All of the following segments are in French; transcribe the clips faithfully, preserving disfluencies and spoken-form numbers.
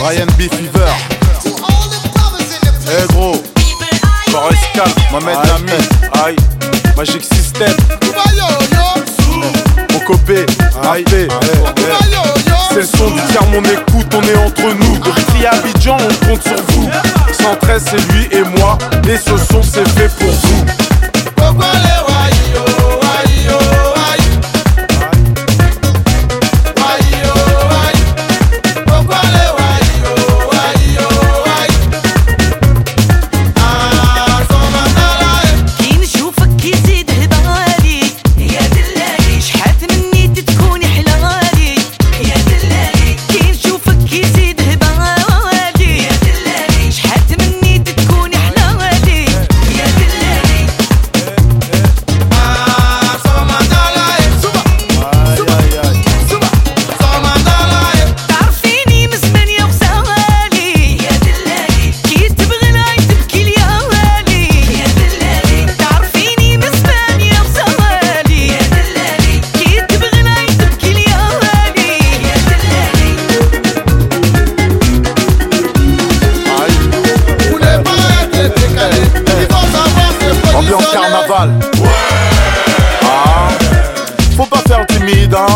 Ryan B Fever. Eh gros, Forest Calm, Mohamed Nami, aïe, Magic System, Mokopé, aïe, c'est le son du tiers, mon écoute, on est entre nous. Depuis Abidjan, on compte sur vous. cent treize, c'est lui et moi, et ce son c'est fait pour vous. Carnaval, ouais. Ah, faut pas faire timide, hein.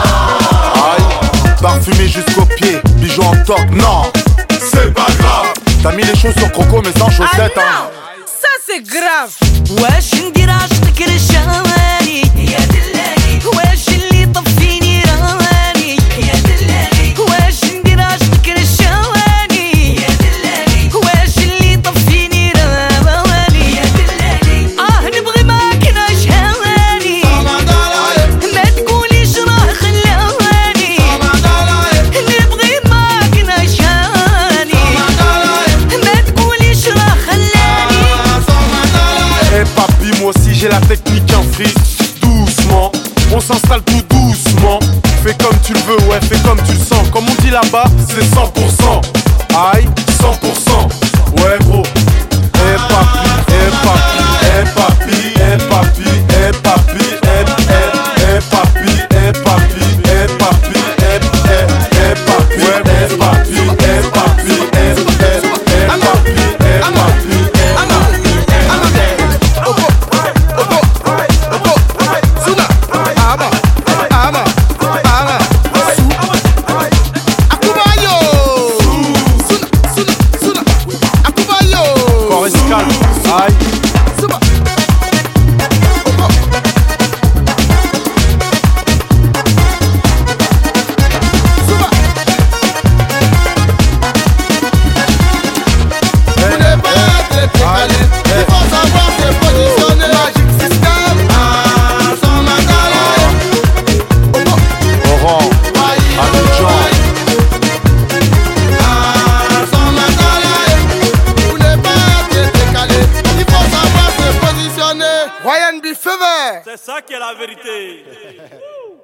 Aïe, parfumé jusqu'aux pieds, bijoux en top, non, c'est pas grave. T'as mis les choses sur croco mais sans chaussettes, ah hein. Ça c'est grave. Wesh ندير عشقك رشاني يا دلالي واش اللي طفيني راني يا دلالي واش ندير عشقك رشاني يا دلالي واش اللي طفيني راني يا دلالي اه نبغي معاك نعيش هواني ما تقوليش راه خلاني نبغي معاك نعيش هواني ما تقوليش راه خلاني. Eh papi, moi aussi j'ai la technique en freeze. Doucement, on s'installe tout doucement. Fais comme tu le veux, ouais, fais comme tu le sens. Comme on dit là-bas, c'est cent pour cent. Aïe, cent pour cent. Ouais gros. Eh papi, eh papi, eh papi, eh papi, eh papi, eh eh eh papi, eh papi, eh papi, eh eh eh papi, eh papi, eh papi, eh eh eh papi, eh papi. Aïe. Ryan B Fever. C'est ça qui est la vérité.